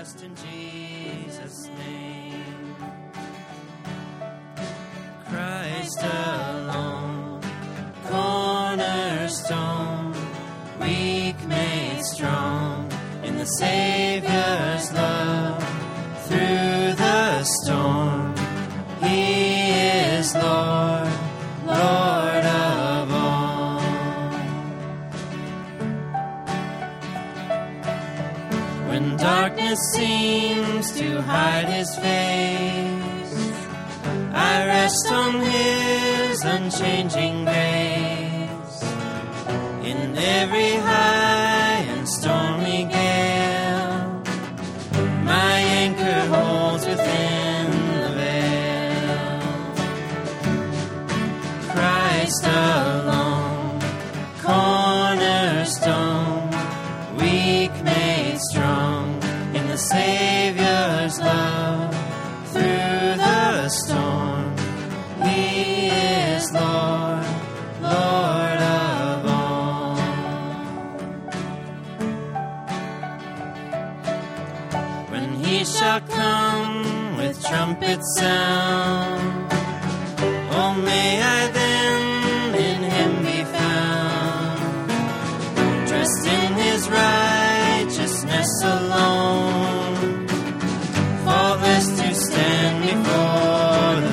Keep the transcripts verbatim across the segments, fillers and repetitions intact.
trust in Jesus' name. Christ alone, cornerstone, weak made strong in the Savior's love. Through the storm, He is Lord, Lord of all. When darkness seems to hide His face, I rest on His unchanging grace. In every high and stormy gale, my anchor holds within the veil. Christ alone, cornerstone, weak made strong in the Savior's love. Through the storm, He is Lord, Lord of all. When He shall come with trumpet sound, oh, may I then in Him be found, dressed in His righteousness alone, faultless to stand before the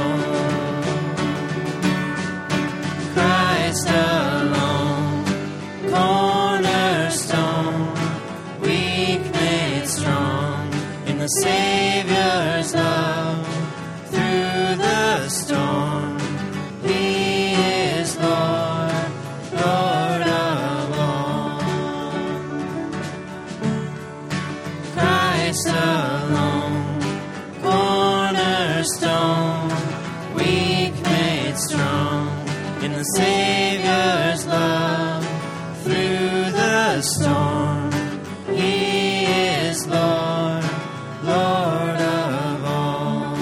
throne. Christ alone, cornerstone, weak made strong in the Savior's love. Through the storm, He is Lord, Lord of all. Christ alone, cornerstone, weak made strong in the Savior's love. Through the storm, He is Lord, Lord of all.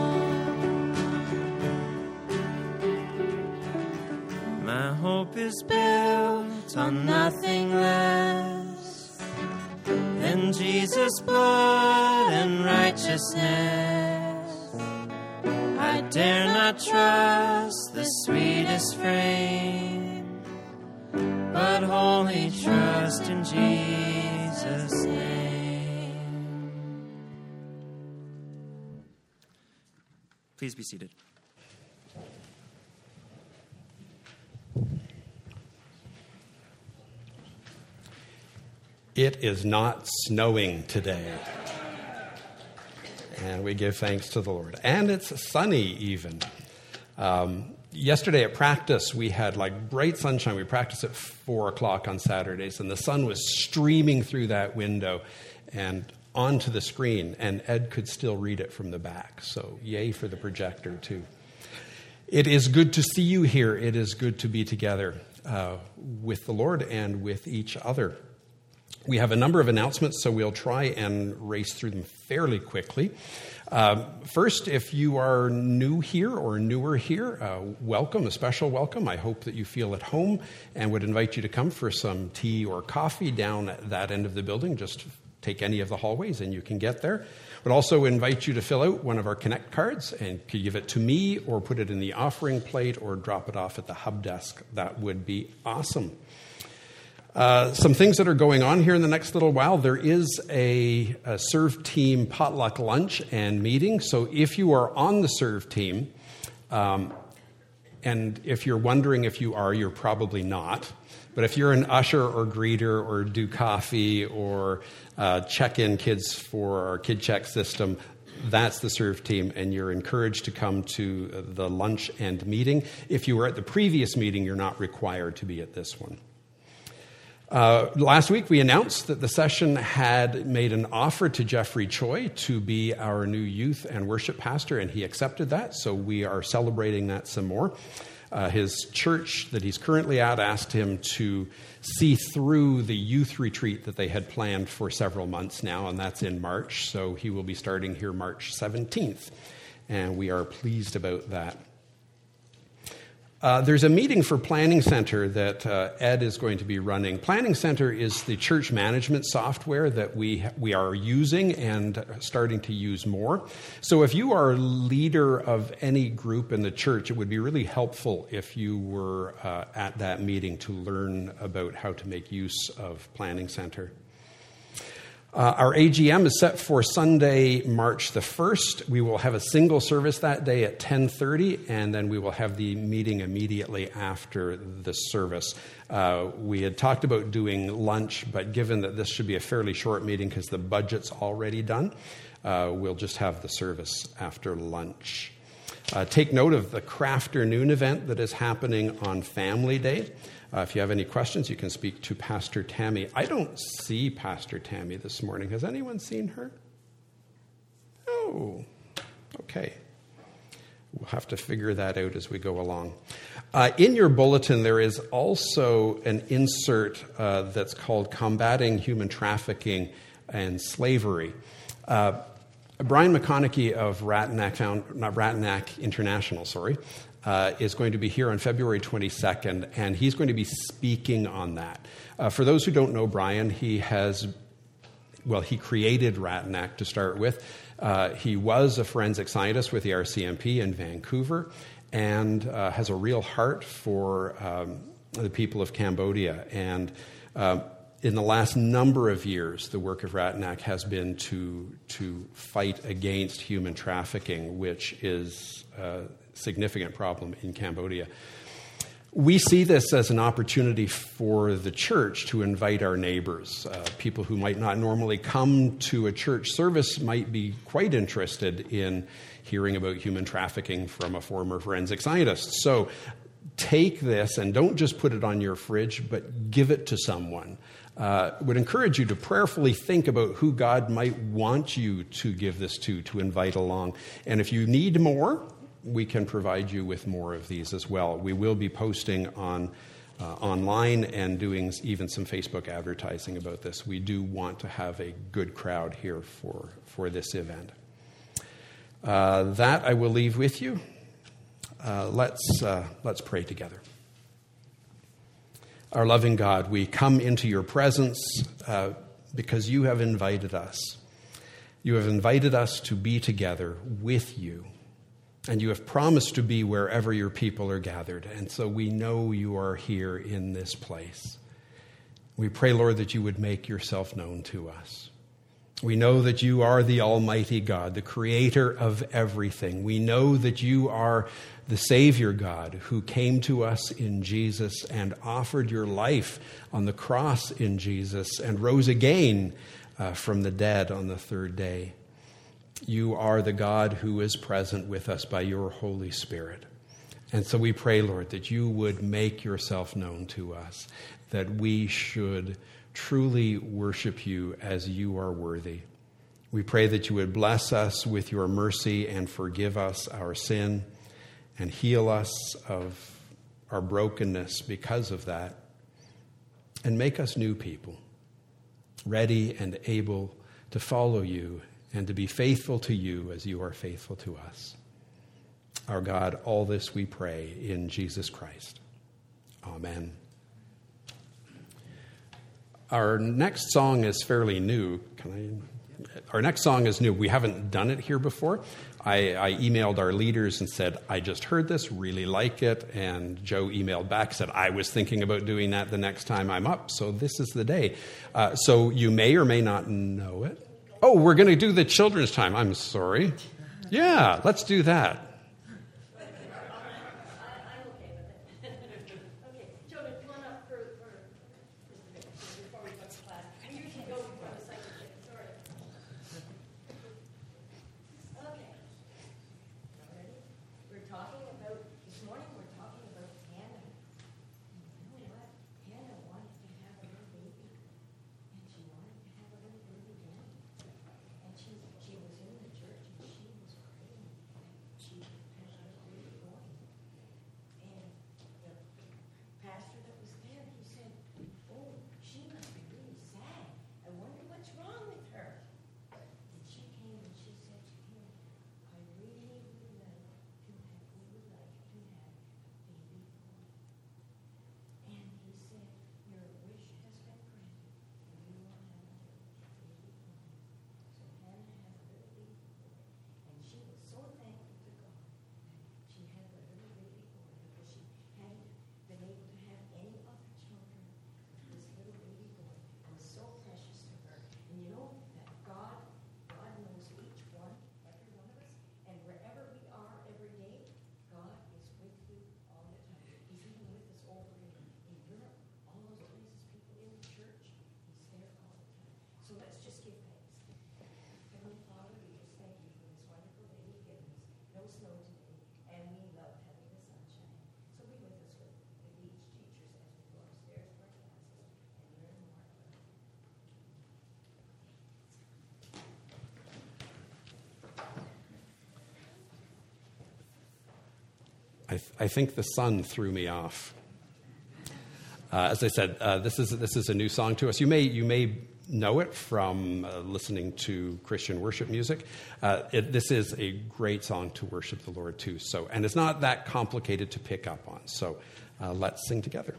My hope is built on nothing less than Jesus' blood and righteousness. I dare not trust the sweetest frame, but wholly trust in Jesus' name. Please be seated. It is not snowing today. And we give thanks to the Lord. And it's sunny even. Um, yesterday at practice, we had like bright sunshine. We practiced at four o'clock on Saturdays, and the sun was streaming through that window and onto the screen, and Ed could still read it from the back. So yay for the projector, too. It is good to see you here. It is good to be together uh, with the Lord and with each other. We have a number of announcements, so we'll try and race through them fairly quickly. Uh, first, if you are new here or newer here, uh, welcome, a special welcome. I hope that you feel at home and would invite you to come for some tea or coffee down at that end of the building. Just take any of the hallways and you can get there. Would also invite you to fill out one of our Connect cards and could give it to me or put it in the offering plate or drop it off at the hub desk. That would be awesome. Uh, some things that are going on here in the next little while. There is a, a Serve Team potluck lunch and meeting. So if you are on the Serve Team, um, and if you're wondering if you are, you're probably not. But if you're an usher or greeter or do coffee or uh, check in kids for our Kid Check system, that's the Serve Team, and you're encouraged to come to the lunch and meeting. If you were at the previous meeting, you're not required to be at this one. Uh, last week, we announced that the session had made an offer to Jeffrey Choi to be our new youth and worship pastor, and he accepted that, so we are celebrating that some more. Uh, his church that he's currently at asked him to see through the youth retreat that they had planned for several months now, and that's in March, so he will be starting here March seventeenth, and we are pleased about that. Uh, there's a meeting for Planning Center that uh, Ed is going to be running. Planning Center is the church management software that we we are using and starting to use more. So if you are a leader of any group in the church, it would be really helpful if you were uh, at that meeting to learn about how to make use of Planning Center. Uh, our A G M is set for Sunday, March the first. We will have a single service that day at ten thirty, and then we will have the meeting immediately after the service. Uh, we had talked about doing lunch, but given that this should be a fairly short meeting because the budget's already done, uh, we'll just have the service after lunch. Uh, take note of the Crafternoon event that is happening on Family Day. Uh, if you have any questions, you can speak to Pastor Tammy. I don't see Pastor Tammy this morning. Has anyone seen her? Oh, okay. We'll have to figure that out as we go along. Uh, in your bulletin, there is also an insert uh, that's called Combating Human Trafficking and Slavery. Uh, Brian McConaughey of Ratanak, Found, not Ratanak International, sorry, Uh, is going to be here on February twenty-second, and he's going to be speaking on that. Uh, for those who don't know Brian, he has, well, he created Ratanak to start with. Uh, he was a forensic scientist with the R C M P in Vancouver and uh, has a real heart for um, the people of Cambodia. And uh, in the last number of years, the work of Ratanak has been to, to fight against human trafficking, which is uh, significant problem in Cambodia. We see this as an opportunity for the church to invite our neighbors. Uh, people who might not normally come to a church service might be quite interested in hearing about human trafficking from a former forensic scientist. So take this and don't just put it on your fridge, but give it to someone. Uh, would encourage you to prayerfully think about who God might want you to give this to, to invite along. And if you need more, we can provide you with more of these as well. We will be posting on uh, online and doing even some Facebook advertising about this. We do want to have a good crowd here for, for this event. Uh, that I will leave with you. Uh, let's, uh, let's pray together. Our loving God, we come into your presence uh, because you have invited us. You have invited us to be together with you. And you have promised to be wherever your people are gathered. And so we know you are here in this place. We pray, Lord, that you would make yourself known to us. We know that you are the Almighty God, the creator of everything. We know that you are the Savior God who came to us in Jesus and offered your life on the cross in Jesus and rose again uh, from the dead on the third day. You are the God who is present with us by your Holy Spirit. And so we pray, Lord, that you would make yourself known to us, that we should truly worship you as you are worthy. We pray that you would bless us with your mercy and forgive us our sin and heal us of our brokenness because of that, and make us new people, ready and able to follow you and to be faithful to you as you are faithful to us. Our God, all this we pray in Jesus Christ. Amen. Our next song is fairly new. Can I? Our next song is new. We haven't done it here before. I, I emailed our leaders and said, I just heard this, really like it. And Joe emailed back, said, I was thinking about doing that the next time I'm up. So this is the day. Uh, so you may or may not know it. Oh, we're going to do the children's time. I'm sorry. Yeah, let's do that. I'm okay with it. Okay, children, come on up for, for before we go to class. You can go before the second thing. Sorry. Okay. Ready? We're talking about, this morning we're talking about Hannah. You know what? Hannah wanted to have a little baby. And she wanted to have a little baby again. And she, she was in the church and she was praying. She I, th- I think the sun threw me off. Uh, as I said, uh, this is this is a new song to us. You may you may know it from uh, listening to Christian worship music. Uh, it, this is a great song to worship the Lord too. So, and it's not that complicated to pick up on. So, uh, let's sing together.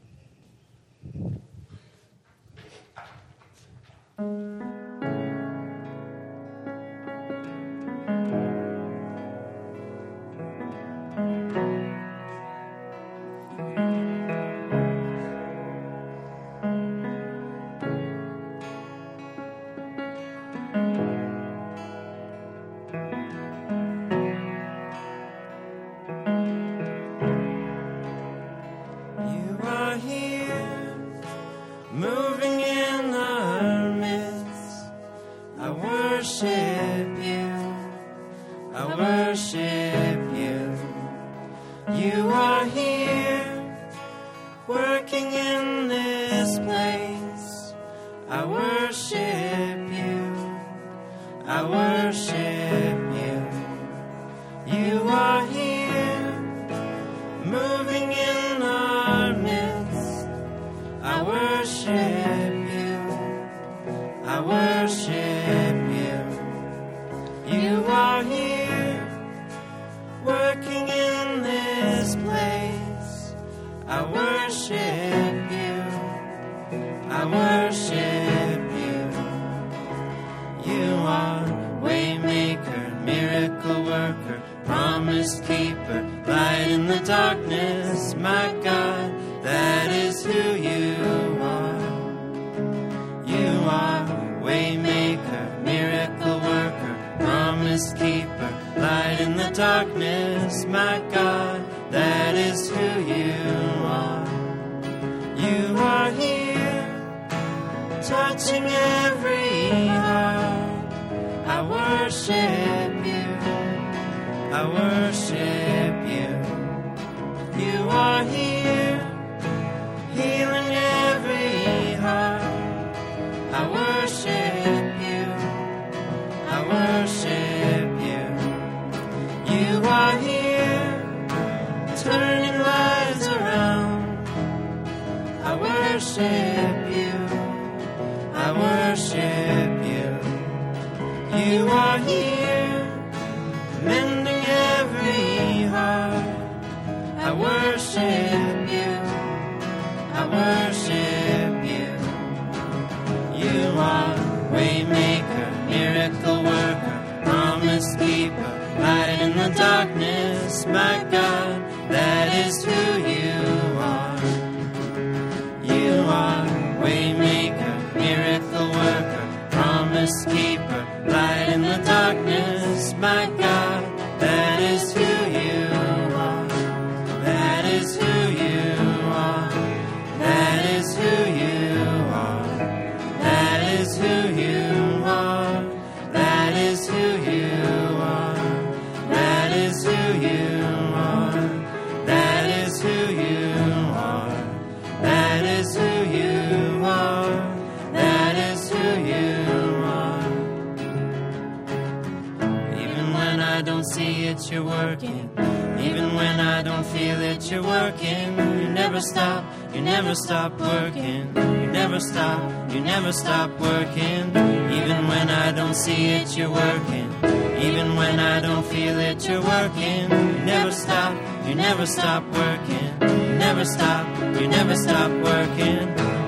You're working, even when I don't feel it, you're working. You never stop, you never stop working. You never stop, you never stop working. Even when I don't see it, you're working. Even when I don't feel it, you're working. You never stop, you never stop working. You never stop, you never stop working.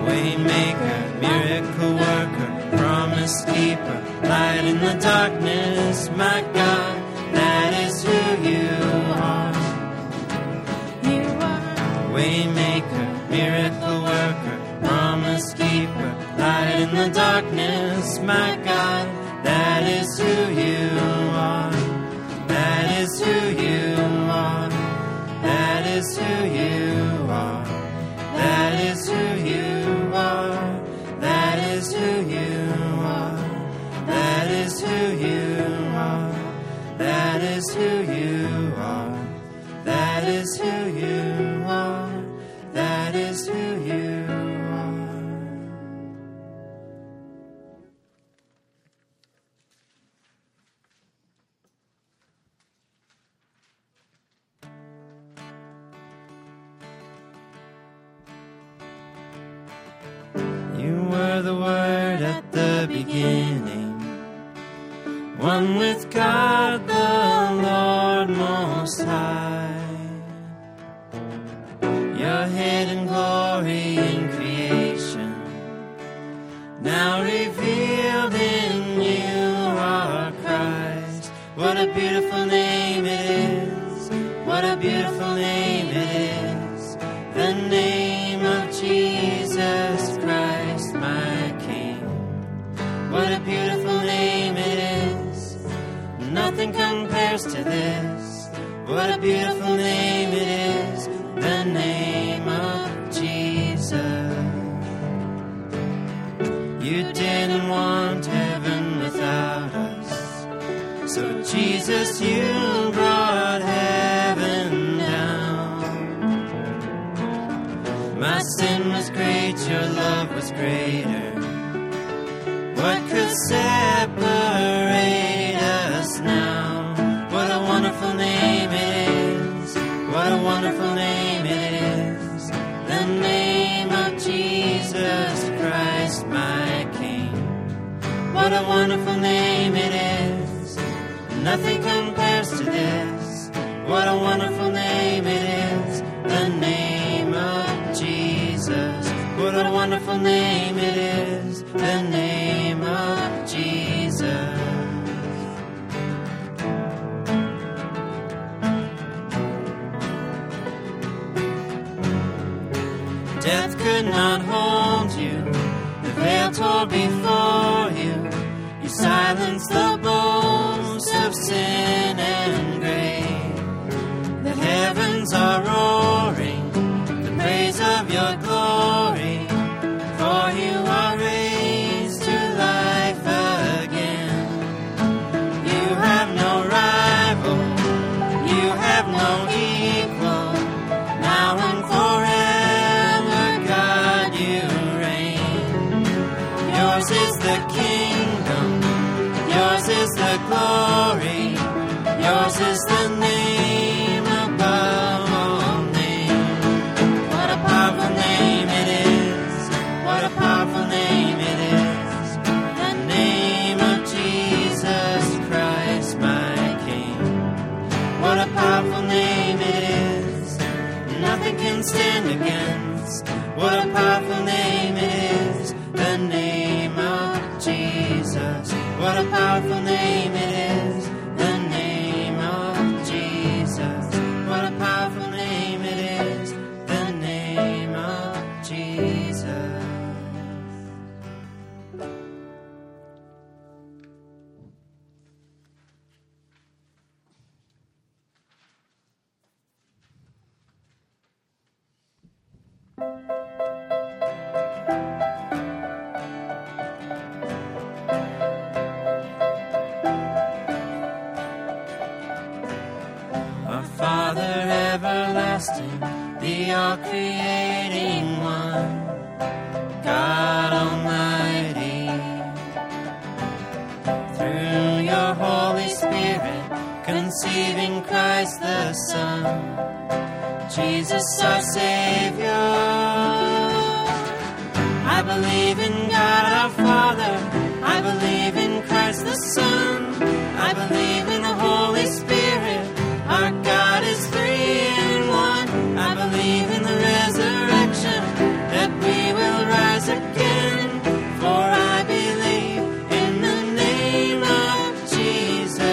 Waymaker, miracle worker, promise keeper, light in the darkness, my God. That is who you are. You are Waymaker, miracle worker, promise keeper, light in the darkness, my God. That is who you are. That is who you are. That is who you are. That is who you are. That is who you are. That is who you are. That is who you are. That is who you are. That is who you are. beginning, one with God the Lord Most High. Your hidden glory in creation, now revealed in you are Christ. What a beautiful name it is, what a beautiful name it is, the name of Jesus Christ my King. What a beautiful name it is, nothing compares to this. What a beautiful name it is, the name of Jesus. You didn't want heaven without us, so Jesus, you brought heaven down. My sin was great, your love was greater. What could separate us now? What a wonderful name it is, what a wonderful name it is, the name of Jesus Christ my King. What a wonderful name it is, nothing compares to this. What a wonderful name it is, the name of Jesus. What a wonderful name it is, the name of Jesus. Death could not hold you, the veil tore before you. You silenced the boast of sin and grave. The heavens are roaring, the praise of your glory, for you are raised to life again. You have no rival, you have no equal, now and forever, God, you reign. Yours is the kingdom, yours is the glory, yours is the name above all names. What a powerful name it is, what a powerful name it is, the name of Jesus Christ my King. What a powerful name it is, nothing can stand against. What a powerful name it is, the name of Jesus. What a powerful name it is, the name of Jesus. What a powerful name it is, the name of Jesus. Our Father everlasting, the all-creating one, God Almighty, through your Holy Spirit, conceiving Christ the Son, Jesus our Savior. I believe in God our Father, I believe in Christ the Son, I believe in the Holy Spirit, our God is three in one. I believe in the resurrection, that we will rise again, for I believe in the name of Jesus.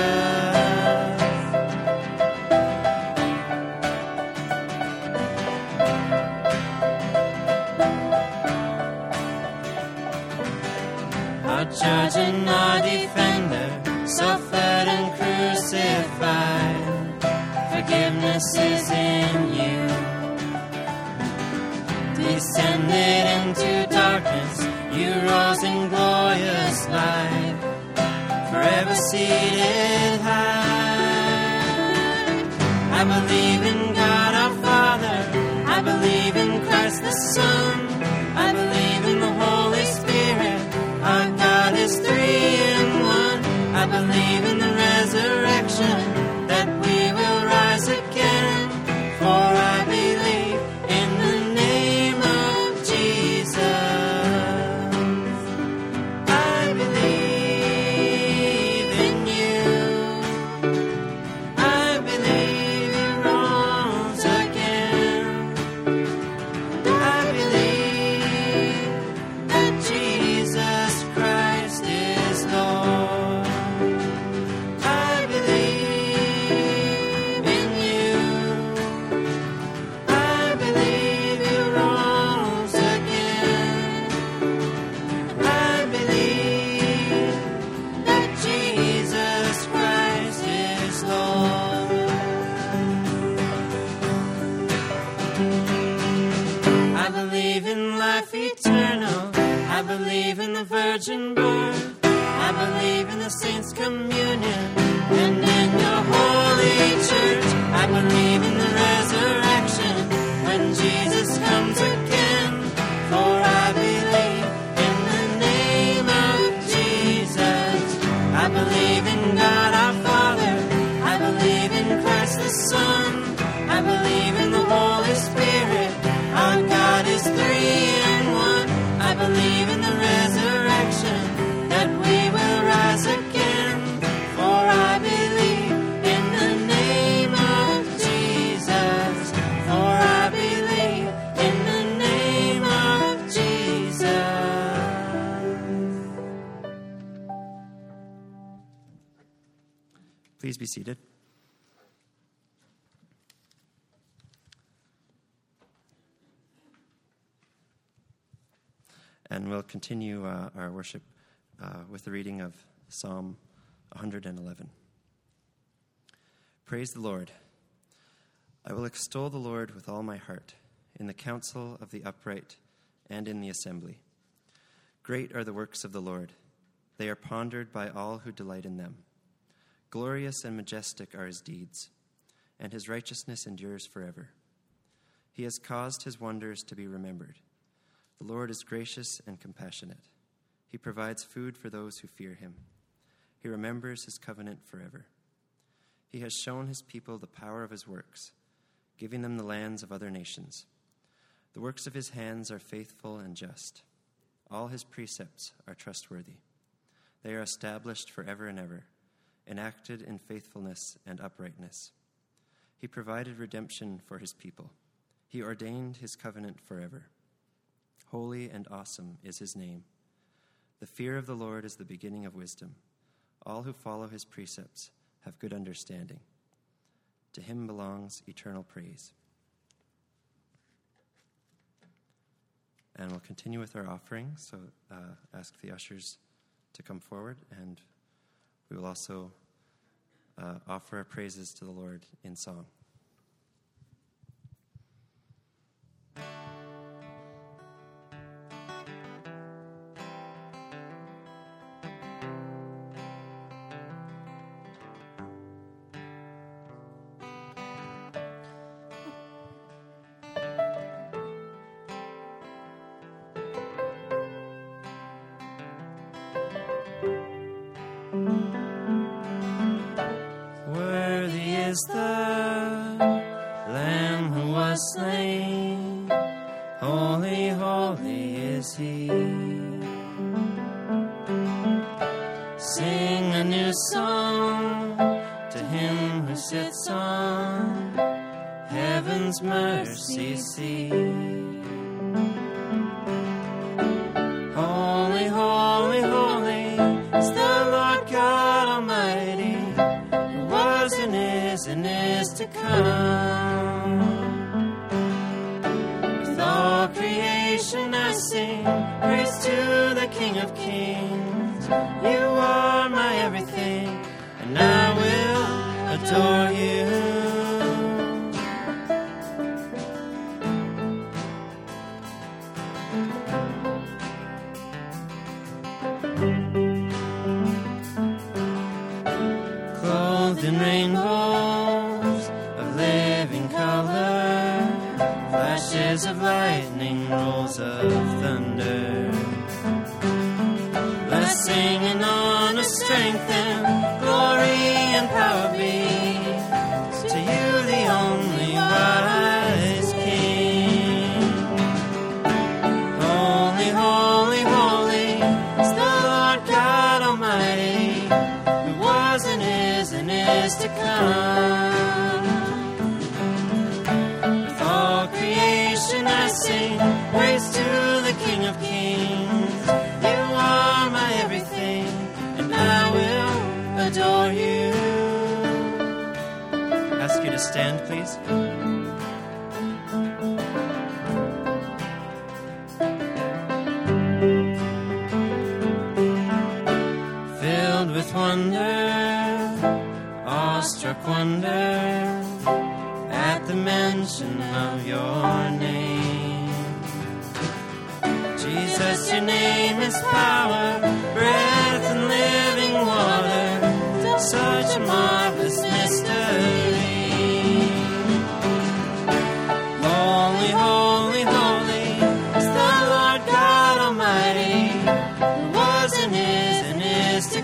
Our judge and our defender, suffered and crucified. Forgiveness is in you. Descended into darkness, you rose in glorious light, forever seated high. I believe in God our Father, I believe in Christ the Son, I believe in the Holy Spirit, our God is three in one. I believe in the resurrection, that we will rise again, for I believe in the name of Jesus. I believe. believe in the virgin birth. I believe in the saints' communion and in your holy church. I believe in the resurrection when Jesus comes again. For I believe in the name of Jesus. I believe in God our Father. I believe in Christ the Son. I believe in the Holy Spirit. Our God is three in one. I believe in the resurrection, that we will rise again. For I believe in the name of Jesus. For I believe in the name of Jesus. Please be seated. And we'll continue uh, our worship uh, with the reading of Psalm one hundred eleven. Praise the Lord. I will extol the Lord with all my heart, in the council of the upright and in the assembly. Great are the works of the Lord. They are pondered by all who delight in them. Glorious and majestic are his deeds, and his righteousness endures forever. He has caused his wonders to be remembered. The Lord is gracious and compassionate. He provides food for those who fear him. He remembers his covenant forever. He has shown his people the power of his works, giving them the lands of other nations. The works of his hands are faithful and just. All his precepts are trustworthy. They are established forever and ever, enacted in faithfulness and uprightness. He provided redemption for his people. He ordained his covenant forever. Holy and awesome is his name. The fear of the Lord is the beginning of wisdom. All who follow his precepts have good understanding. To him belongs eternal praise. And we'll continue with our offering, so uh, ask the ushers to come forward, and we will also uh, offer our praises to the Lord in song. Worthy is the Lamb who was slain. Holy, holy is he. Sing a new song to him who sits on heaven's mercy seat. Holy, holy, holy is the Lord God Almighty, who was and is and is to come. With all creation I sing praise to the King of Kings. You are my everything, and I will adore you. Clothed in rainbows of living color, flashes of lightning, rolls of thunder. Blessing and honor, strength and glory and power be to you, the only wise King. Holy, holy, holy is the Lord God Almighty, who was and is and is to come. With all creation I sing praise to the King of Kings. You are my everything, and I will adore you. Ask you to stand, please. Filled with wonder, awestruck wonder, at the mention of your name. Jesus, your name is power, breath and living water, such a marvelous mystery. Holy, holy, holy is the Lord God Almighty, who was and is and is to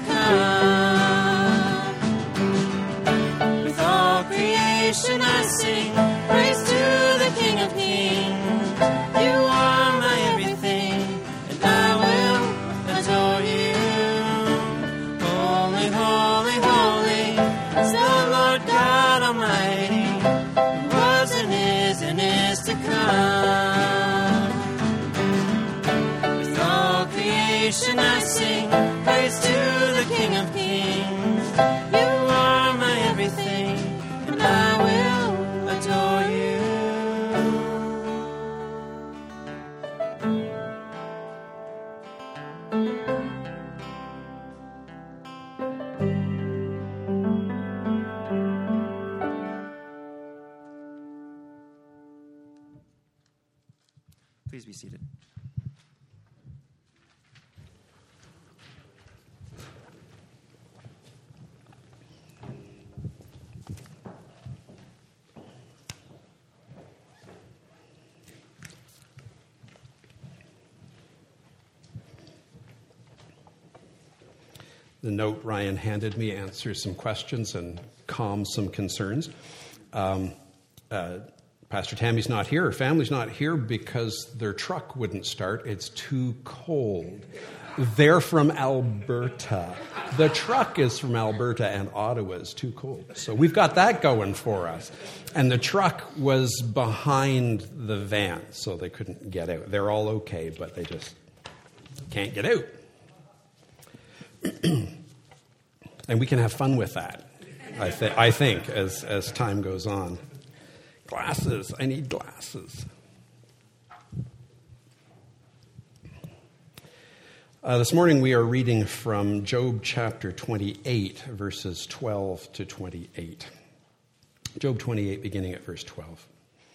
come. With all creation I sing praise to the King of Kings. You are my everything, and I will adore you. Holy, holy, holy is the Lord God Almighty, who was and is and is to come. With all creation I sing praise to the King of Kings. You are my everything, and I will adore you. Please be seated. The note Ryan handed me answers some questions and calms some concerns. Um, uh, Pastor Tammy's not here. Her family's not here because their truck wouldn't start. It's too cold. They're from Alberta. The truck is from Alberta, and Ottawa is too cold. So we've got that going for us. And the truck was behind the van, so they couldn't get out. They're all okay, but they just can't get out. And we can have fun with that, I, th- I think, as, as time goes on. Glasses. I need glasses. Uh, this morning we are reading from Job chapter twenty-eight, verses twelve to twenty-eight. Job twenty-eight, beginning at verse twelve.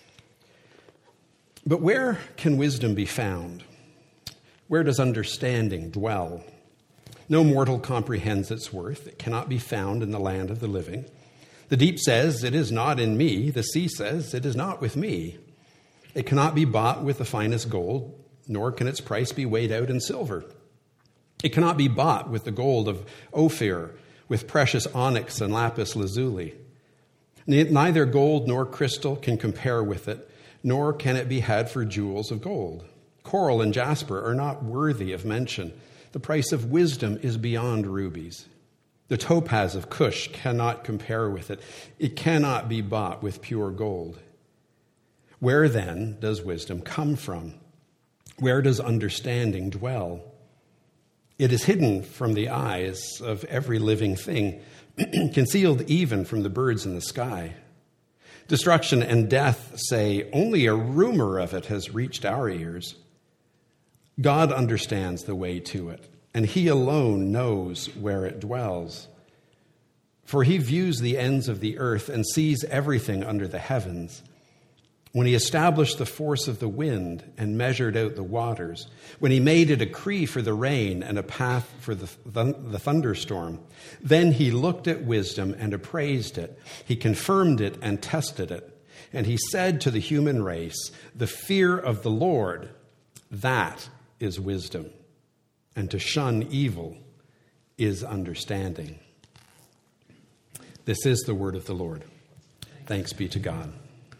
But where can wisdom be found? Where does understanding dwell? No mortal comprehends its worth. It cannot be found in the land of the living. The deep says, it is not in me. The sea says, it is not with me. It cannot be bought with the finest gold, nor can its price be weighed out in silver. It cannot be bought with the gold of Ophir, with precious onyx and lapis lazuli. Neither gold nor crystal can compare with it, nor can it be had for jewels of gold. Coral and jasper are not worthy of mention. The price of wisdom is beyond rubies. The topaz of Cush cannot compare with it. It cannot be bought with pure gold. Where then does wisdom come from? Where does understanding dwell? It is hidden from the eyes of every living thing, concealed even from the birds in the sky. Destruction and death say, only a rumor of it has reached our ears. God understands the way to it, and he alone knows where it dwells. For he views the ends of the earth and sees everything under the heavens. When he established the force of the wind and measured out the waters, when he made a decree for the rain and a path for the, th- the thunderstorm, then he looked at wisdom and appraised it. He confirmed it and tested it. And he said to the human race, the fear of the Lord, that is wisdom, and to shun evil is understanding. This is the word of the Lord. Thanks be to God.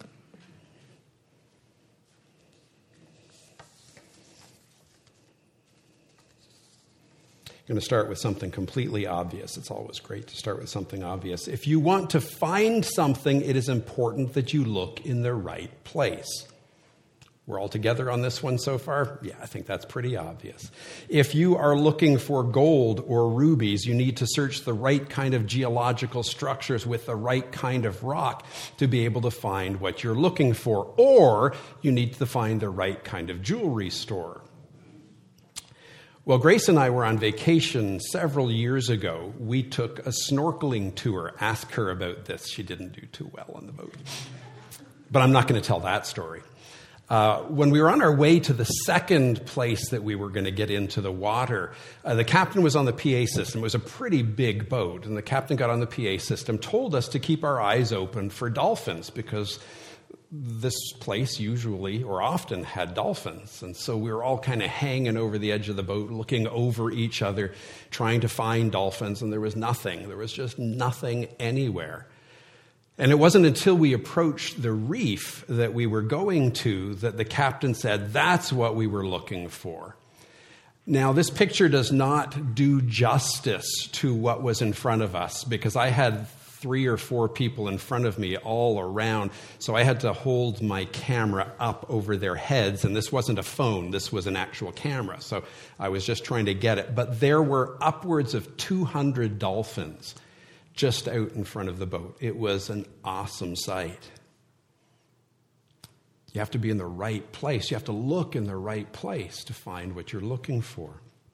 I'm going to start with something completely obvious. It's always great to start with something obvious. If you want to find something, it is important that you look in the right place. We're all together on this one so far? Yeah, I think that's pretty obvious. If you are looking for gold or rubies, you need to search the right kind of geological structures with the right kind of rock to be able to find what you're looking for. Or you need to find the right kind of jewelry store. Well, Grace and I were on vacation several years ago. We took a snorkeling tour. Ask her about this. She didn't do too well on the boat. But I'm not going to tell that story. Uh, when we were on our way to the second place that we were going to get into the water, uh, the captain was on the P A system. It was a pretty big boat, and the captain got on the P A system, told us to keep our eyes open for dolphins because this place usually or often had dolphins. And so we were all kind of hanging over the edge of the boat, looking over each other, trying to find dolphins, and there was nothing. There was just nothing anywhere. And it wasn't until we approached the reef that we were going to that the captain said, that's what we were looking for. Now, this picture does not do justice to what was in front of us, because I had three or four people in front of me all around, so I had to hold my camera up over their heads, and this wasn't a phone, this was an actual camera, so I was just trying to get it. But there were upwards of two hundred dolphins just out in front of the boat. It was an awesome sight. You have to be in the right place. You have to look in the right place to find what you're looking for.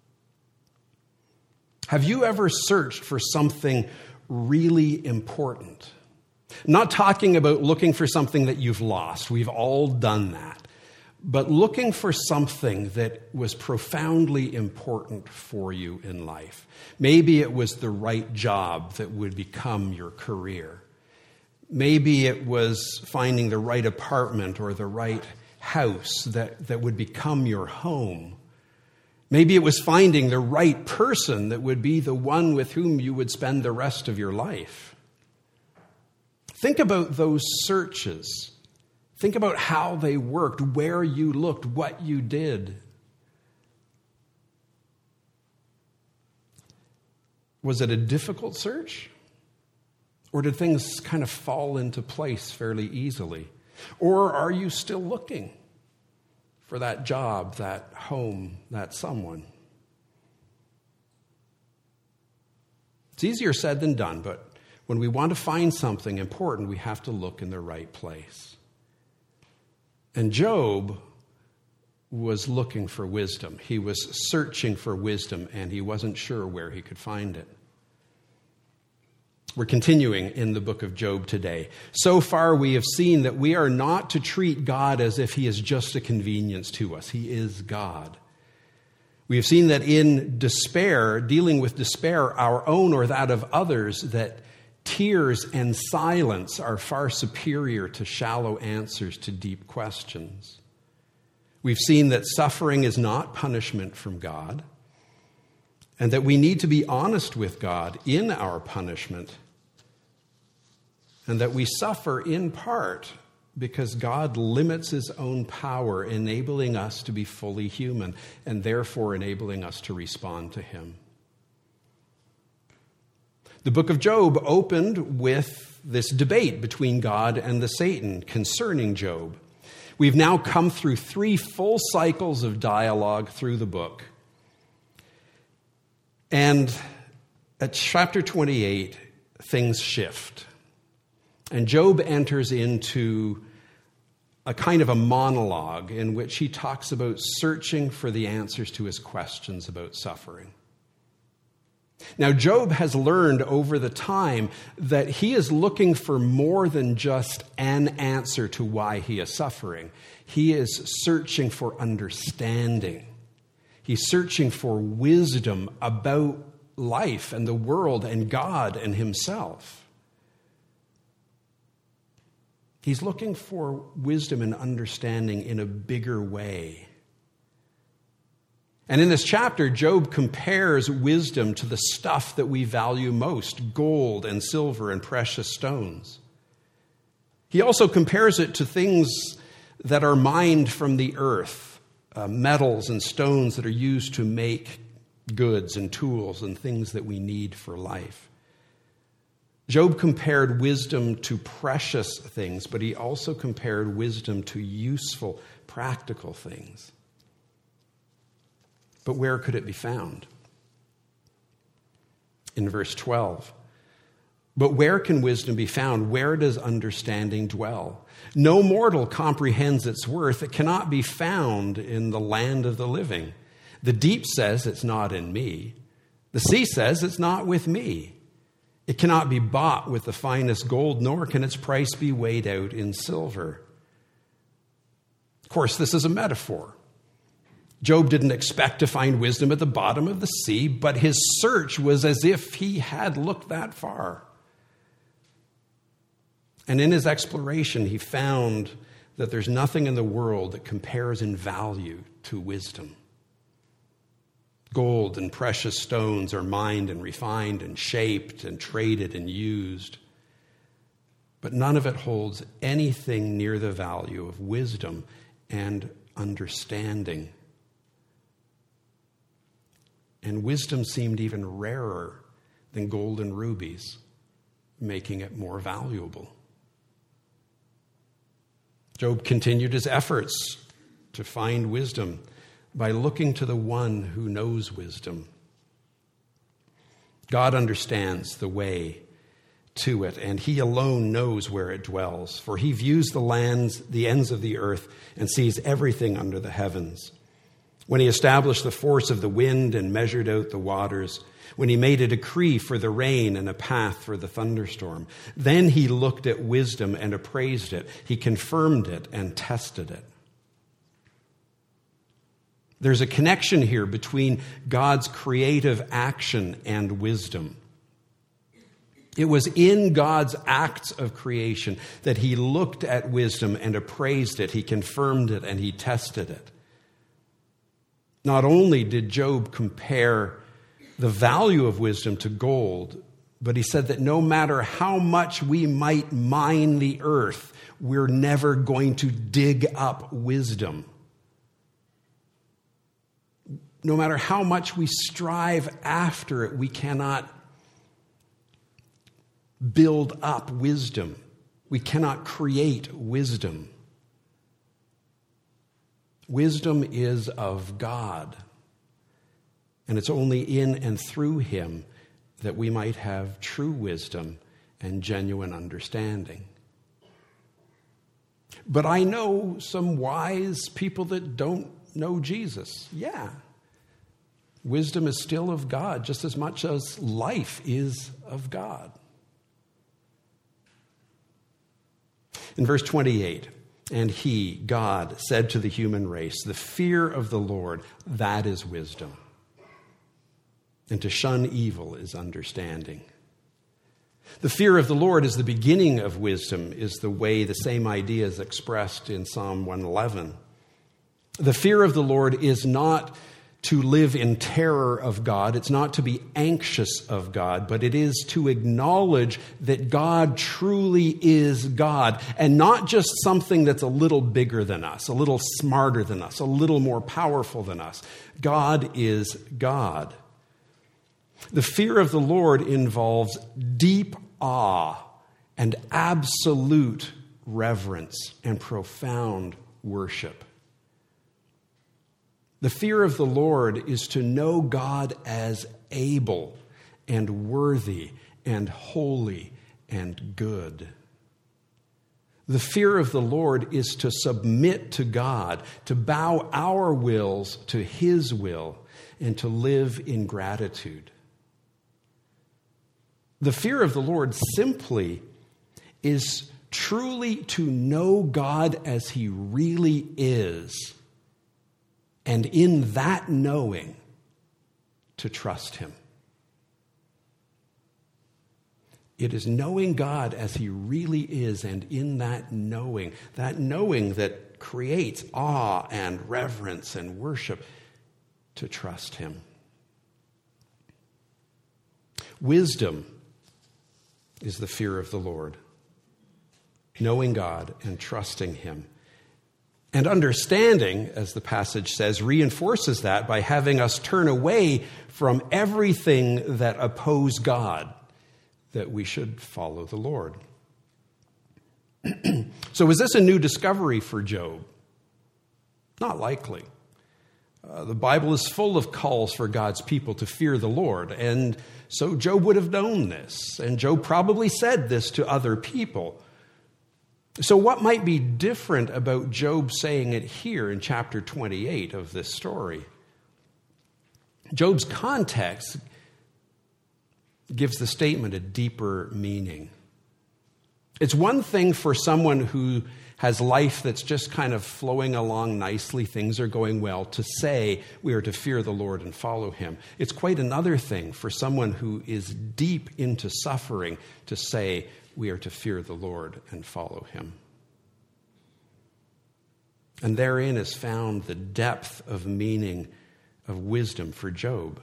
Have you ever searched for something really important? I'm not talking about looking for something that you've lost. We've all done that. But looking for something that was profoundly important for you in life. Maybe it was the right job that would become your career. Maybe it was finding the right apartment or the right house that, that would become your home. Maybe it was finding the right person that would be the one with whom you would spend the rest of your life. Think about those searches. Think about how they worked, where you looked, what you did. Was it a difficult search? Or did things kind of fall into place fairly easily? Or are you still looking for that job, that home, that someone? It's easier said than done, but when we want to find something important, we have to look in the right place. And Job was looking for wisdom. He was searching for wisdom, and he wasn't sure where he could find it. We're continuing in the book of Job today. So far, we have seen that we are not to treat God as if he is just a convenience to us. He is God. We have seen that in despair, dealing with despair, our own or that of others, that tears and silence are far superior to shallow answers to deep questions. We've seen that suffering is not punishment from God, and that we need to be honest with God in our punishment, and that we suffer in part because God limits his own power, enabling us to be fully human, and therefore enabling us to respond to him. The book of Job opened with this debate between God and the Satan concerning Job. We've now come through three full cycles of dialogue through the book. And at chapter twenty-eight, things shift. And Job enters into a kind of a monologue in which he talks about searching for the answers to his questions about suffering. Now, Job has learned over the time that he is looking for more than just an answer to why he is suffering. He is searching for understanding. He's searching for wisdom about life and the world and God and himself. He's looking for wisdom and understanding in a bigger way. And in this chapter, Job compares wisdom to the stuff that we value most, gold and silver and precious stones. He also compares it to things that are mined from the earth, uh, metals and stones that are used to make goods and tools and things that we need for life. Job compared wisdom to precious things, but he also compared wisdom to useful, practical things. But where could it be found? In verse twelve, but where can wisdom be found? Where does understanding dwell? No mortal comprehends its worth. It cannot be found in the land of the living. The deep says it's not in me. The sea says it's not with me. It cannot be bought with the finest gold, nor can its price be weighed out in silver. Of course, this is a metaphor. Job didn't expect to find wisdom at the bottom of the sea, but his search was as if he had looked that far. And in his exploration, he found that there's nothing in the world that compares in value to wisdom. Gold and precious stones are mined and refined and shaped and traded and used, but none of it holds anything near the value of wisdom and understanding. And wisdom seemed even rarer than gold and rubies, making it more valuable. Job continued his efforts to find wisdom by looking to the one who knows wisdom. God understands the way to it, and he alone knows where it dwells, for he views the lands, the ends of the earth, and sees everything under the heavens. When he established the force of the wind and measured out the waters, when he made a decree for the rain and a path for the thunderstorm, then he looked at wisdom and appraised it. He confirmed it and tested it. There's a connection here between God's creative action and wisdom. It was in God's acts of creation that he looked at wisdom and appraised it. He confirmed it and he tested it. Not only did Job compare the value of wisdom to gold, but he said that no matter how much we might mine the earth, we're never going to dig up wisdom. No matter how much we strive after it, we cannot build up wisdom. We cannot create wisdom. Wisdom is of God, and it's only in and through him that we might have true wisdom and genuine understanding. But I know some wise people that don't know Jesus. Yeah. Wisdom is still of God, just as much as life is of God. In verse twenty-eight, and he, God, said to the human race, the fear of the Lord, that is wisdom. And to shun evil is understanding. The fear of the Lord is the beginning of wisdom, is the way the same idea is expressed in Psalm one eleven. The fear of the Lord is not to live in terror of God. It's not to be anxious of God, but it is to acknowledge that God truly is God, and not just something that's a little bigger than us, a little smarter than us, a little more powerful than us. God is God. The fear of the Lord involves deep awe and absolute reverence and profound worship. The fear of the Lord is to know God as able and worthy and holy and good. The fear of the Lord is to submit to God, to bow our wills to his will, and to live in gratitude. The fear of the Lord simply is truly to know God as he really is, and in that knowing, to trust him. It is knowing God as he really is, and in that knowing, that knowing that creates awe and reverence and worship, to trust him. Wisdom is the fear of the Lord, knowing God and trusting him. And understanding, as the passage says, reinforces that by having us turn away from everything that oppose God, that we should follow the Lord. So is this a new discovery for Job? Not likely. Uh, the Bible is full of calls for God's people to fear the Lord, and so Job would have known this, and Job probably said this to other people. So what might be different about Job saying it here in chapter twenty-eight of this story? Job's context gives the statement a deeper meaning. It's one thing for someone who has life that's just kind of flowing along nicely, things are going well, to say we are to fear the Lord and follow him. It's quite another thing for someone who is deep into suffering to say we are to fear the Lord and follow him. And therein is found the depth of meaning of wisdom for Job.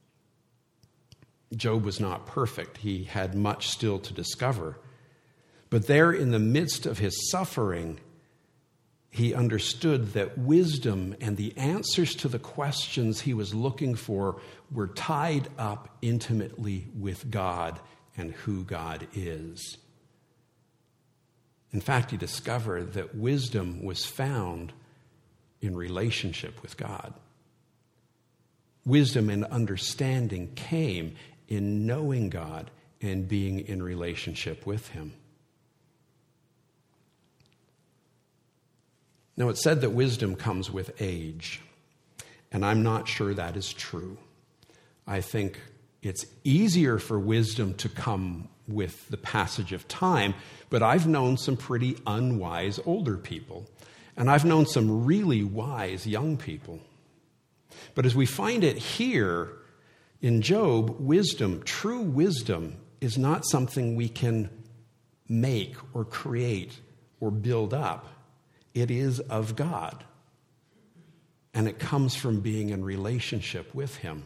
Job was not perfect. He had much still to discover. But there in the midst of his suffering, he understood that wisdom and the answers to the questions he was looking for were tied up intimately with God and who God is. In fact, he discovered that wisdom was found in relationship with God. Wisdom and understanding came in knowing God and being in relationship with him. Now, it's said that wisdom comes with age, and I'm not sure that is true. I think it's easier for wisdom to come with the passage of time, but I've known some pretty unwise older people, and I've known some really wise young people. But as we find it here in Job, wisdom, true wisdom, is not something we can make or create or build up. It is of God, and it comes from being in relationship with him.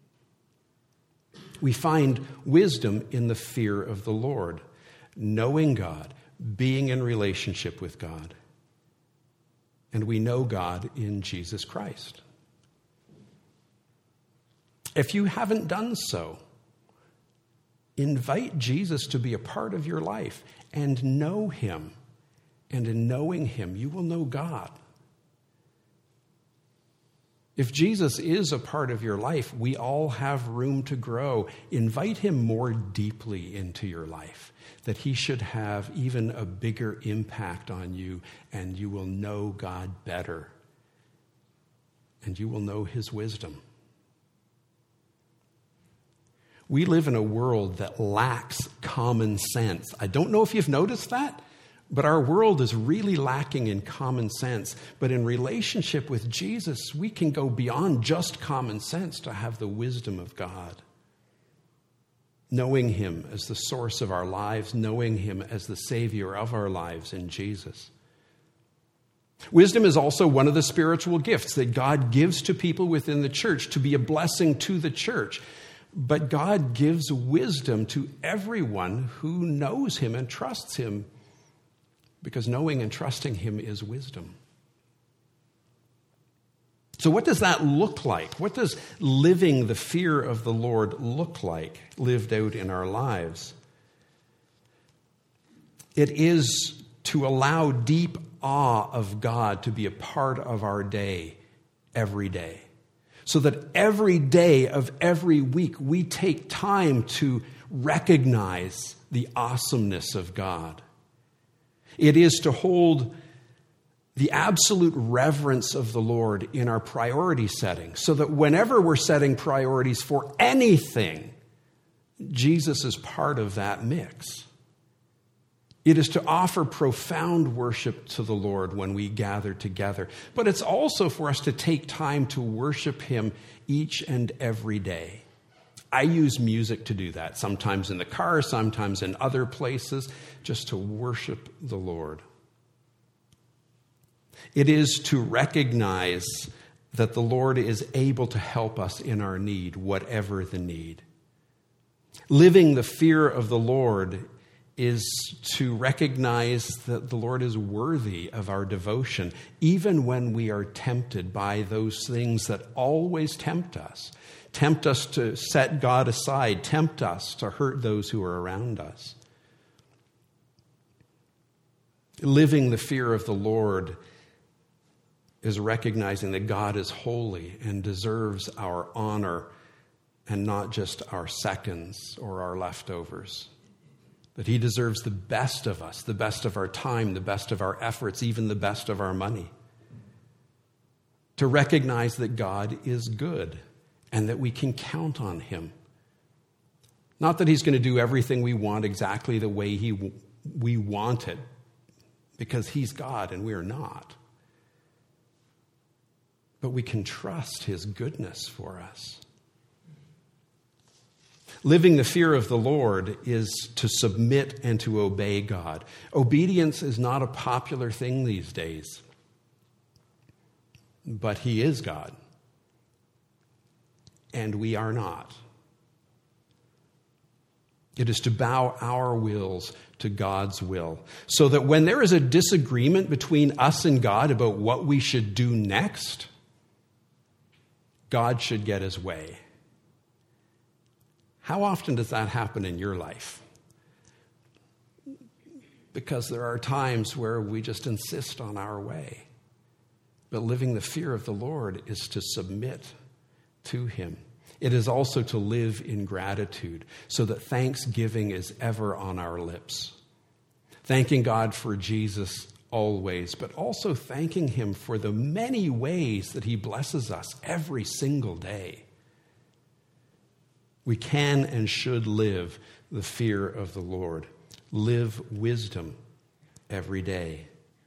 We find wisdom in the fear of the Lord, knowing God, being in relationship with God. And we know God in Jesus Christ. If you haven't done so, invite Jesus to be a part of your life and know him. And in knowing him, you will know God. If Jesus is a part of your life, we all have room to grow. Invite him more deeply into your life, that he should have even a bigger impact on you, and you will know God better. And you will know his wisdom. We live in a world that lacks common sense. I don't know if you've noticed that, but our world is really lacking in common sense. But in relationship with Jesus, we can go beyond just common sense to have the wisdom of God. Knowing him as the source of our lives, knowing him as the Savior of our lives in Jesus. Wisdom is also one of the spiritual gifts that God gives to people within the church to be a blessing to the church. But God gives wisdom to everyone who knows him and trusts him, because knowing and trusting him is wisdom. So what does that look like? What does living the fear of the Lord look like, lived out in our lives? It is to allow deep awe of God to be a part of our day, every day. So that every day of every week, we take time to recognize the awesomeness of God. It is to hold the absolute reverence of the Lord in our priority setting, so that whenever we're setting priorities for anything, Jesus is part of that mix. It is to offer profound worship to the Lord when we gather together. But it's also for us to take time to worship him each and every day. I use music to do that, sometimes in the car, sometimes in other places, just to worship the Lord. It is to recognize that the Lord is able to help us in our need, whatever the need. Living the fear of the Lord is to recognize that the Lord is worthy of our devotion, even when we are tempted by those things that always tempt us. Tempt us to set God aside. Tempt us to hurt those who are around us. Living the fear of the Lord is recognizing that God is holy and deserves our honor and not just our seconds or our leftovers. That he deserves the best of us, the best of our time, the best of our efforts, even the best of our money. To recognize that God is good and that we can count on him. Not that he's going to do everything we want exactly the way he, we want it because he's God and we are not. But we can trust his goodness for us. Living the fear of the Lord is to submit and to obey God. Obedience is not a popular thing these days, but he is God, and we are not. It is to bow our wills to God's will, so that when there is a disagreement between us and God about what we should do next, God should get his way. How often does that happen in your life? Because there are times where we just insist on our way. But living the fear of the Lord is to submit to him. It is also to live in gratitude, so that thanksgiving is ever on our lips. Thanking God for Jesus always, but also thanking him for the many ways that he blesses us every single day. We can and should live the fear of the Lord. Live wisdom every day.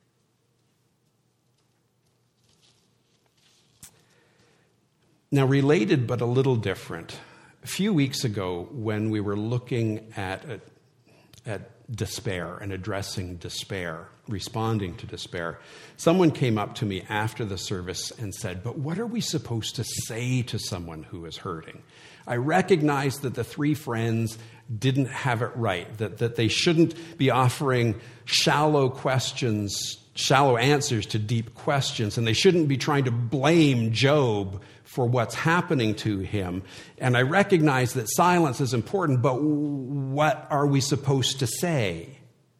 Now, related but a little different, a few weeks ago when we were looking at, at, at despair and addressing despair, responding to despair, someone came up to me after the service and said, "But what are we supposed to say to someone who is hurting?" I recognized that the three friends didn't have it right, that, that they shouldn't be offering shallow questions, shallow answers to deep questions, and they shouldn't be trying to blame Job for what's happening to him. And I recognize that silence is important, but what are we supposed to say?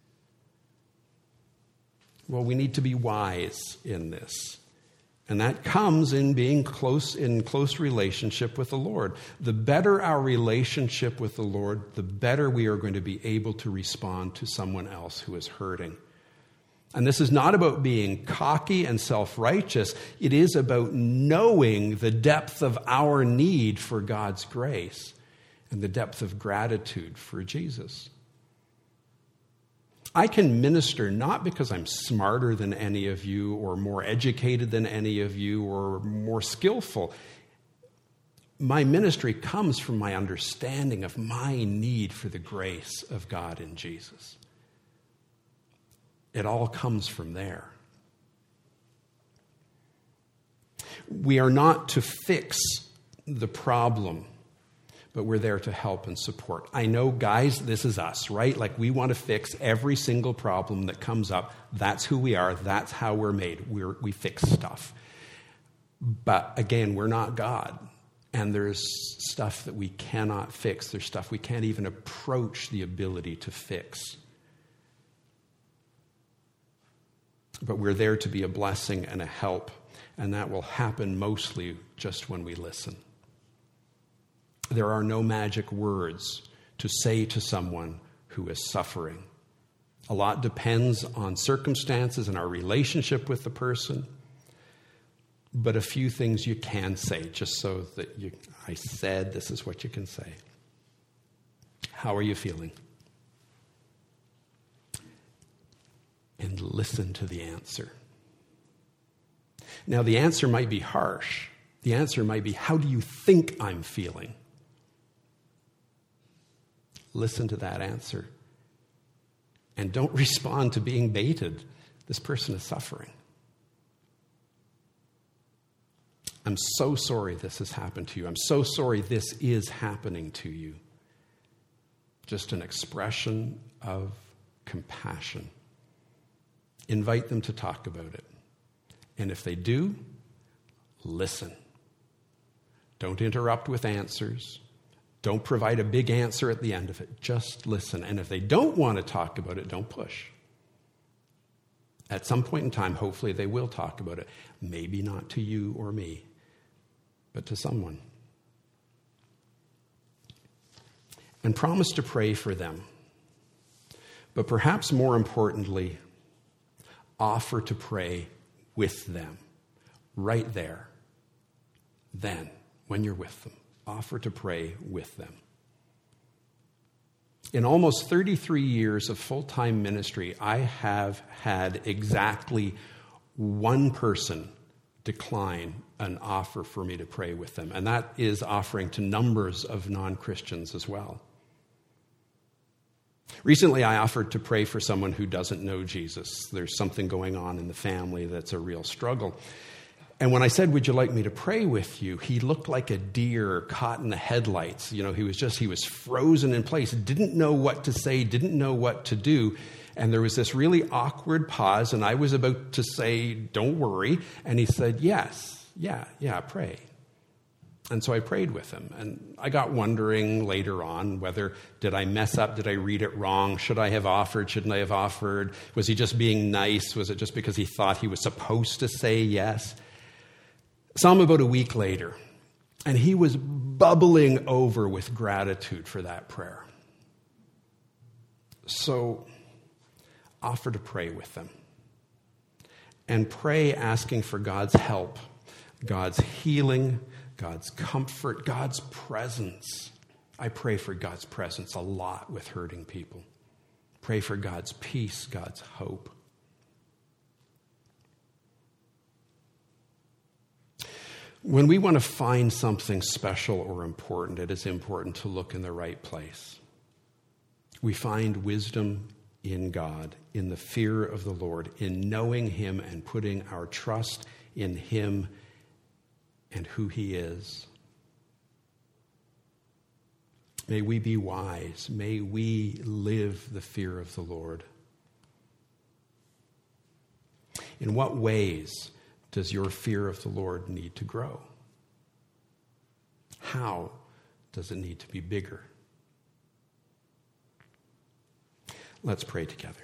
Well, we need to be wise in this. And that comes in being close in close relationship with the Lord. The better our relationship with the Lord, the better we are going to be able to respond to someone else who is hurting. And this is not about being cocky and self-righteous. It is about knowing the depth of our need for God's grace and the depth of gratitude for Jesus. I can minister not because I'm smarter than any of you or more educated than any of you or more skillful. My ministry comes from my understanding of my need for the grace of God in Jesus. It all comes from there. We are not to fix the problem, but we're there to help and support. I know, guys, this is us, right? Like, we want to fix every single problem that comes up. That's who we are. That's how we're made. We're, we fix stuff. But again, we're not God. And there's stuff that we cannot fix. There's stuff we can't even approach the ability to fix. But we're there to be a blessing and a help. And that will happen mostly just when we listen. There are no magic words to say to someone who is suffering. A lot depends on circumstances and our relationship with the person. But a few things you can say, just so that you, I said, this is what you can say. How are you feeling? And listen to the answer. Now, the answer might be harsh. The answer might be, how do you think I'm feeling? Listen to that answer. And don't respond to being baited. This person is suffering. I'm so sorry this has happened to you. I'm so sorry this is happening to you. Just an expression of compassion. Invite them to talk about it. And if they do, listen. Don't interrupt with answers. Don't provide a big answer at the end of it. Just listen. And if they don't want to talk about it, don't push. At some point in time, hopefully they will talk about it. Maybe not to you or me, but to someone. And promise to pray for them. But perhaps more importantly, offer to pray with them. Right there. Then, when you're with them. Offer to pray with them. In almost thirty-three years of full-time ministry, I have had exactly one person decline an offer for me to pray with them, and that is offering to numbers of non-Christians as well. Recently, I offered to pray for someone who doesn't know Jesus. There's something going on in the family that's a real struggle. And when I said, would you like me to pray with you? He looked like a deer caught in the headlights. You know, he was just, he was frozen in place, didn't know what to say, didn't know what to do. And there was this really awkward pause, and I was about to say, don't worry. And he said, yes, yeah, yeah, pray. And so I prayed with him. And I got wondering later on whether, did I mess up? Did I read it wrong? Should I have offered? Shouldn't I have offered? Was he just being nice? Was it just because he thought he was supposed to say yes? Saw him about a week later, and he was bubbling over with gratitude for that prayer. So offer to pray with them. And pray asking for God's help, God's healing, God's comfort, God's presence. I pray for God's presence a lot with hurting people. Pray for God's peace, God's hope. When we want to find something special or important, it is important to look in the right place. We find wisdom in God, in the fear of the Lord, in knowing Him and putting our trust in Him and who He is. May we be wise. May we live the fear of the Lord. In what ways does your fear of the Lord need to grow? How does it need to be bigger? Let's pray together.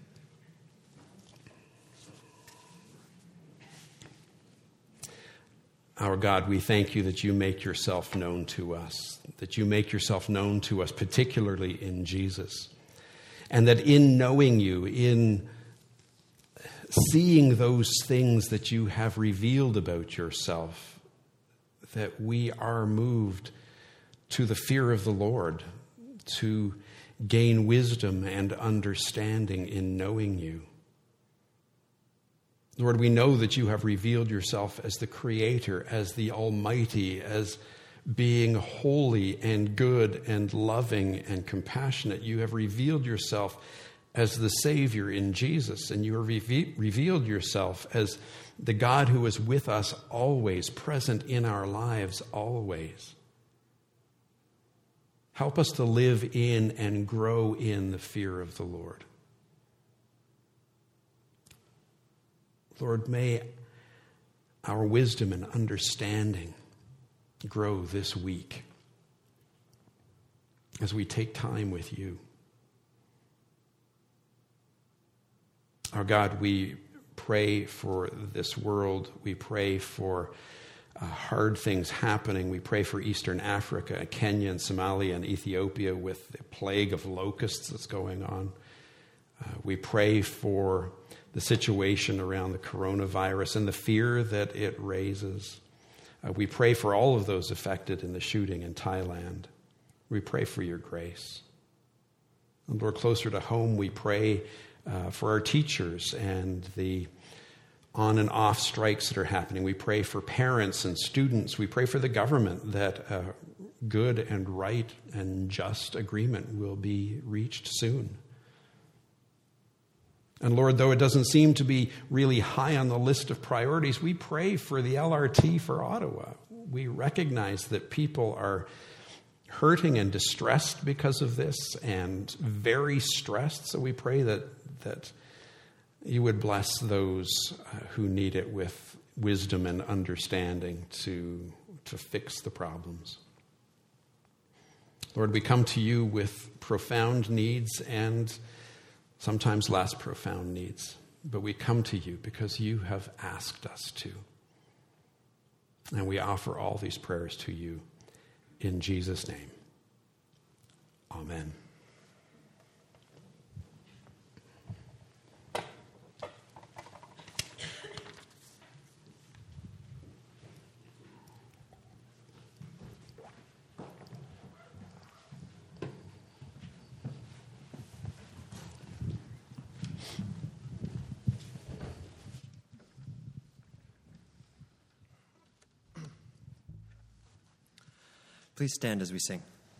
Our God, we thank you that you make yourself known to us, that you make yourself known to us, particularly in Jesus, and that in knowing you, in seeing those things that you have revealed about yourself, that we are moved to the fear of the Lord, to gain wisdom and understanding in knowing you. Lord, we know that you have revealed yourself as the Creator, as the Almighty, as being holy and good and loving and compassionate. You have revealed yourself as the Savior in Jesus, and you have reve- revealed yourself as the God who is with us always, present in our lives always. Help us to live in and grow in the fear of the Lord. Lord, may our wisdom and understanding grow this week as we take time with you. Our God, we pray for this world. We pray for uh, hard things happening. We pray for Eastern Africa, Kenya and Somalia and Ethiopia with the plague of locusts that's going on. Uh, we pray for the situation around the coronavirus and the fear that it raises. Uh, we pray for all of those affected in the shooting in Thailand. We pray for your grace. And Lord, closer to home, we pray uh, for our teachers and the on and off strikes that are happening. We pray for parents and students. We pray for the government that uh, good and right and just agreement will be reached soon. And Lord, though it doesn't seem to be really high on the list of priorities, we pray for the L R T for Ottawa. We recognize that people are hurting and distressed because of this and very stressed. So we pray that, that you would bless those uh, who need it with wisdom and understanding to, to fix the problems. Lord, we come to you with profound needs and sometimes less profound needs, but we come to you because you have asked us to. And we offer all these prayers to you in Jesus' name. Amen. Please stand as we sing.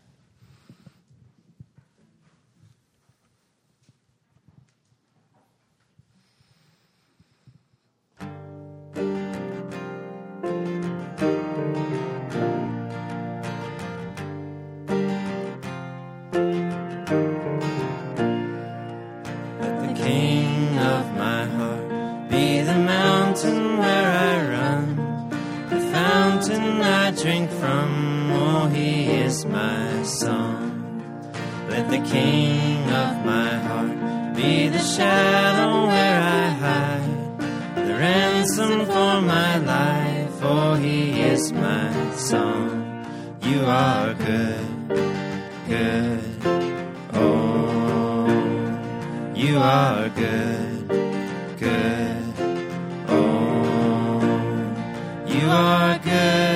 Drink from, oh, he is my song. Let the King of my heart be the shadow where I hide, the ransom for my life, oh, he is my song. You are good, good, oh, you are good, good, oh, you are good.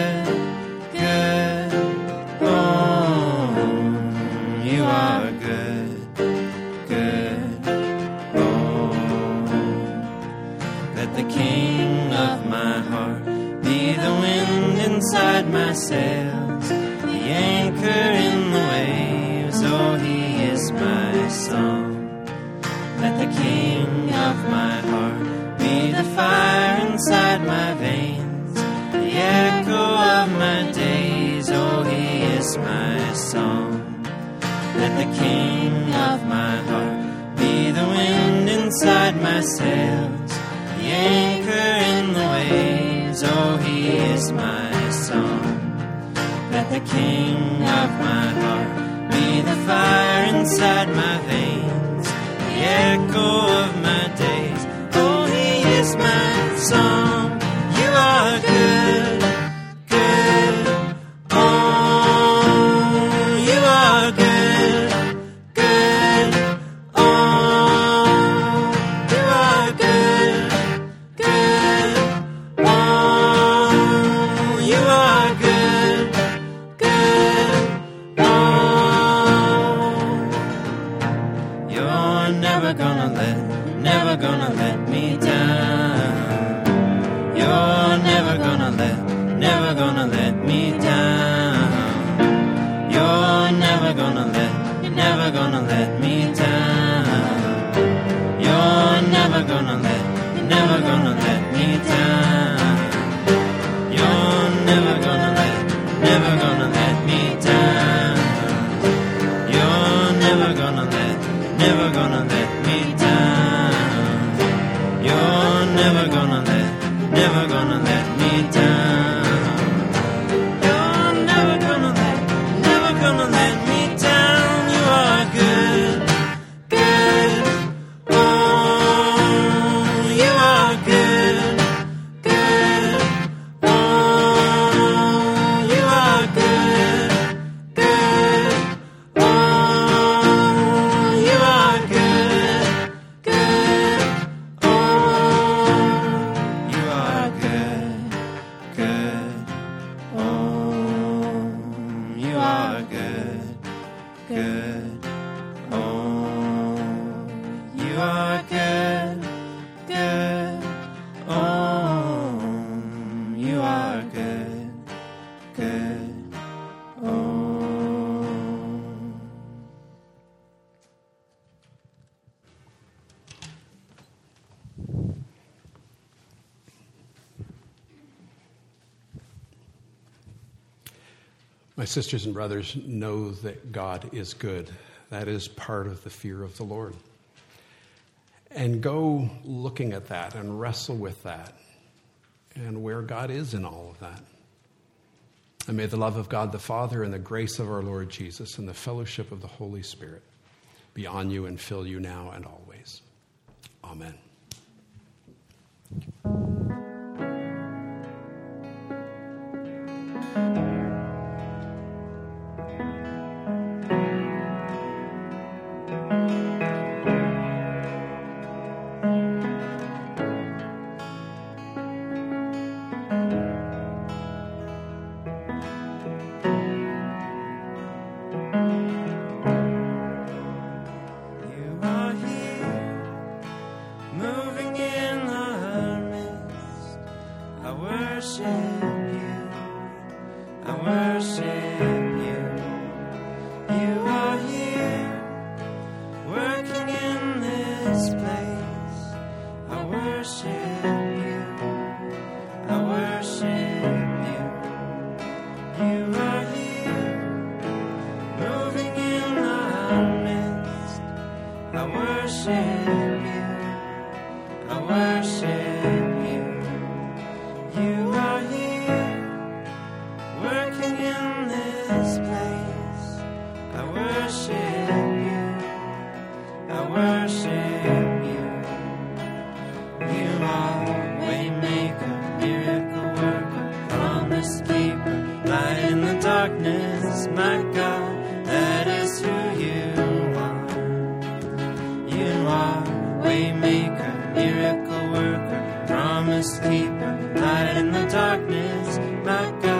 Inside my sails, the anchor in the waves, oh, he is my song. Let the King of my heart be the fire inside my veins, the echo of my days, oh, he is my song. Let the King of my heart be the wind inside my sails, the anchor in the waves, oh, he is my song. Let the King of my heart be the fire inside my veins, the echo of my days, oh, he is my song. You are good, good, oh, you are good, good, oh, you are good, good, oh, you are good, good, oh. You're never gonna let, never gonna let me down. You're never gonna let, never gonna let me down. You're never gonna let, never gonna let me down. You're never gonna let, never gonna let me down. You're never gonna let, never gonna let me down. You're never gonna let, never gonna let me down. You're never gonna let, never gonna let me down. You're never gonna let, never gonna let me down. You are good, good, oh, you are good, good, oh, you are good, good, oh, you are good, good, oh, you are good, good, oh, you are good, good, oh, you are good, good, oh, you are good, good, oh. My sisters and brothers, know that God is good. That is part of the fear of the Lord. And go looking at that and wrestle with that and where God is in all of that. And may the love of God the Father and the grace of our Lord Jesus and the fellowship of the Holy Spirit be on you and fill you now and always. Amen. You are here, moving in our midst. I worship you, I worship you. I worship you. I worship you. You are here, working in this place. I worship you. I worship you. You are waymaker, miracle worker, promise keeper, light in the darkness, my God, that is who you are. You are waymaker, miracle worker, promise keeper, light in the darkness, my God.